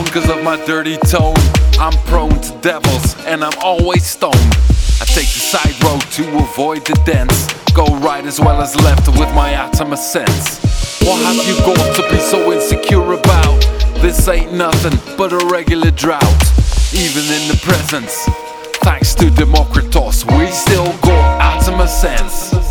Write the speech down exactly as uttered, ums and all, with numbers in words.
cause of my dirty tone. I'm prone to devils and I'm always stoned. I take the side road to avoid the dents. Go right as well as left with my atom of sense. What have you got to be so insecure about? This ain't nothing but a regular drought. Even in the presence, thanks to Democritus, we still got atom of sense.